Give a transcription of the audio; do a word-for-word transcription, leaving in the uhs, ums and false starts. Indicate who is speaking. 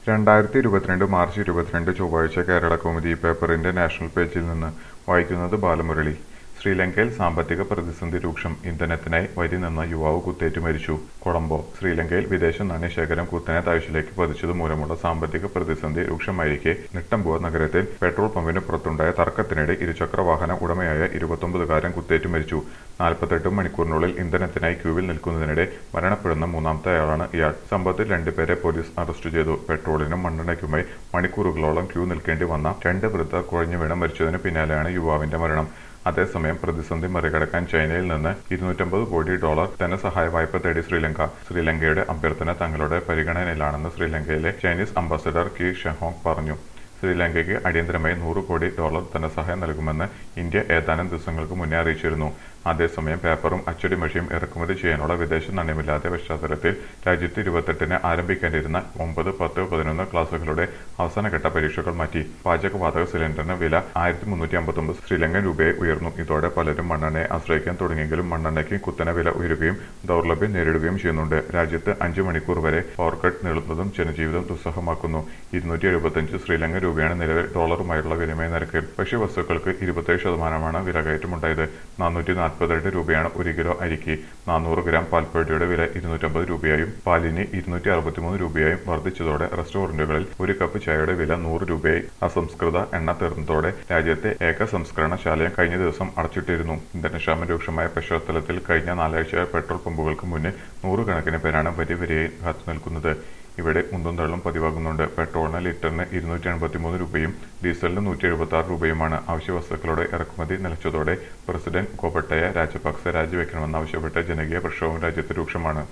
Speaker 1: രണ്ടായിരത്തി ഇരുപത്തിരണ്ട് മാർച്ച് ഇരുപത്തിരണ്ട് ചൊവ്വാഴ്ച കേരള കൗമുദി പേപ്പറിന്റെ നാഷണൽ പേജിൽ നിന്ന് വായിക്കുന്നത് ബാലമുരളി. ശ്രീലങ്കയിൽ സാമ്പത്തിക പ്രതിസന്ധി രൂക്ഷം. ഇന്ധനത്തിനായി വരി നിന്ന യുവാവ് കുത്തേറ്റ് മരിച്ചു. കൊളംബോ. ശ്രീലങ്കയിൽ വിദേശ നാണ്യശേഖരം കുത്തനെ താഴ്ചയിലേക്ക് പതിച്ചതു മൂലമുള്ള സാമ്പത്തിക പ്രതിസന്ധി രൂക്ഷമായിരിക്കെ നെട്ടംബുവ നഗരത്തിൽ പെട്രോൾ പമ്പിന് പുറത്തുണ്ടായ തർക്കത്തിനിടെ ഇരുചക്ര വാഹന ഉടമയായ ഇരുപത്തൊമ്പതുകാരൻ കുത്തേറ്റ് മരിച്ചു. നാൽപ്പത്തെട്ട് മണിക്കൂറിനുള്ളിൽ ഇന്ധനത്തിനായി ക്യൂവിൽ നിൽക്കുന്നതിനിടെ മരണപ്പെടുന്ന മൂന്നാമത്തെയാളാണ് ഇയാൾ. സംഭവത്തിൽ രണ്ടുപേരെ പോലീസ് അറസ്റ്റ് ചെയ്തു. പെട്രോളിനും മണ്ണെണ്ണയ്ക്കുമായി മണിക്കൂറുകളോളം ക്യൂ നിൽക്കേണ്ടി വന്ന രണ്ട് വൃദ്ധർ കുഴഞ്ഞു വീണ് മരിച്ചതിന് പിന്നാലെയാണ് യുവാവിന്റെ മരണം. അതേസമയം പ്രതിസന്ധി മറികടക്കാൻ ചൈനയിൽ നിന്ന് ഇരുന്നൂറ്റമ്പത് കോടി ഡോളർ ധനസഹായ വായ്പ തേടി ശ്രീലങ്ക. ശ്രീലങ്കയുടെ അഭ്യർത്ഥന തങ്ങളുടെ പരിഗണനയിലാണെന്ന് ശ്രീലങ്കയിലെ ചൈനീസ് അംബാസഡർ കി ഷെഹോങ് പറഞ്ഞു. ശ്രീലങ്കയ്ക്ക് അടിയന്തരമായി നൂറ് കോടി ഡോളർ ധനസഹായം നൽകുമെന്ന് ഇന്ത്യ ഏതാനും ദിവസങ്ങൾക്ക് മുന്നേ അറിയിച്ചിരുന്നു. അതേസമയം പേപ്പറും അച്ചടി മഷിയും ഇറക്കുമതി ചെയ്യാനുള്ള വിദേശ നാണ്യമില്ലാത്ത പശ്ചാത്തലത്തിൽ രാജ്യത്ത് ഇരുപത്തെട്ടിന് ആരംഭിക്കാനിരുന്ന ഒമ്പത്, പത്ത്, പതിനൊന്ന് ക്ലാസുകളുടെ അവസാനഘട്ട പരീക്ഷകൾ മാറ്റി. പാചകവാതക സിലിണ്ടറിന് വില ആയിരത്തി മുന്നൂറ്റി അമ്പത്തൊമ്പത് ശ്രീലങ്കൻ രൂപയായി ഉയർന്നു. ഇതോടെ പലരും മണ്ണെണ്ണയെ ആശ്രയിക്കാൻ തുടങ്ങിയെങ്കിലും മണ്ണെണ്ണയ്ക്ക് കുത്തനെ വില ഉയരുകയും ദൗർലഭ്യം നേരിടുകയും ചെയ്യുന്നുണ്ട്. രാജ്യത്ത് അഞ്ചു മണിക്കൂർ വരെ പവർ കട്ട് നീളുന്നതും ജനജീവിതം ദുസ്സഹമാക്കുന്നു. ഇരുന്നൂറ്റി എഴുപത്തിയഞ്ച് ശ്രീലങ്കൻ രൂപയാണ് നിലവിൽ ഡോളറുമായുള്ള വിനിമയ നിരക്ക്. ഭക്ഷ്യവസ്തുക്കൾക്ക് ഇരുപത്തേഴ് ശതമാനമാണ് വിലകയറ്റമുണ്ടായത്. നാനൂറ്റി നാൽപ്പത്തിരണ്ട് രൂപയാണ് ഒരു കിലോ അരിക്ക്. നാനൂറ് ഗ്രാം പാൽപ്പൊടിയുടെ വില ഇരുന്നൂറ്റമ്പത് രൂപയായും പാലിന് ഇരുന്നൂറ്റി അറുപത്തിമൂന്ന് രൂപയായും വർദ്ധിച്ചതോടെ റെസ്റ്റോറന്റുകളിൽ ഒരു കപ്പ് ചായയുടെ വില നൂറ് രൂപയായി. അസംസ്കൃത എണ്ണ തീർന്നതോടെ രാജ്യത്തെ ഏക സംസ്കരണശാലയം കഴിഞ്ഞ ദിവസം അടച്ചിട്ടിരുന്നു. ഇന്ധനക്ഷാമം രൂക്ഷമായ പശ്ചാത്തലത്തിൽ കഴിഞ്ഞ നാലാഴ്ച പെട്രോൾ പമ്പുകൾക്ക് മുന്നിൽ നൂറുകണക്കിന് പേരാണ് വരി വരിയായി കാത്തുനിൽക്കുന്നത്. ഇവിടെ ഉന്തും തള്ളും പതിവാകുന്നുണ്ട്. പെട്രോളിന് ലിറ്ററിന് ഇരുന്നൂറ്റി എൺപത്തിമൂന്ന് രൂപയും ഡീസലിന് നൂറ്റി എഴുപത്തി ആറ് രൂപയുമാണ്. അവശ്യവസ്തുക്കളുടെ ഇറക്കുമതി നിലച്ചതോടെ പ്രസിഡന്റ് ഗോബട്ടയ രാജപക്സെ രാജിവെക്കണമെന്നാവശ്യപ്പെട്ട് ജനകീയ പ്രക്ഷോഭം രാജ്യത്ത് രൂക്ഷമാണ്.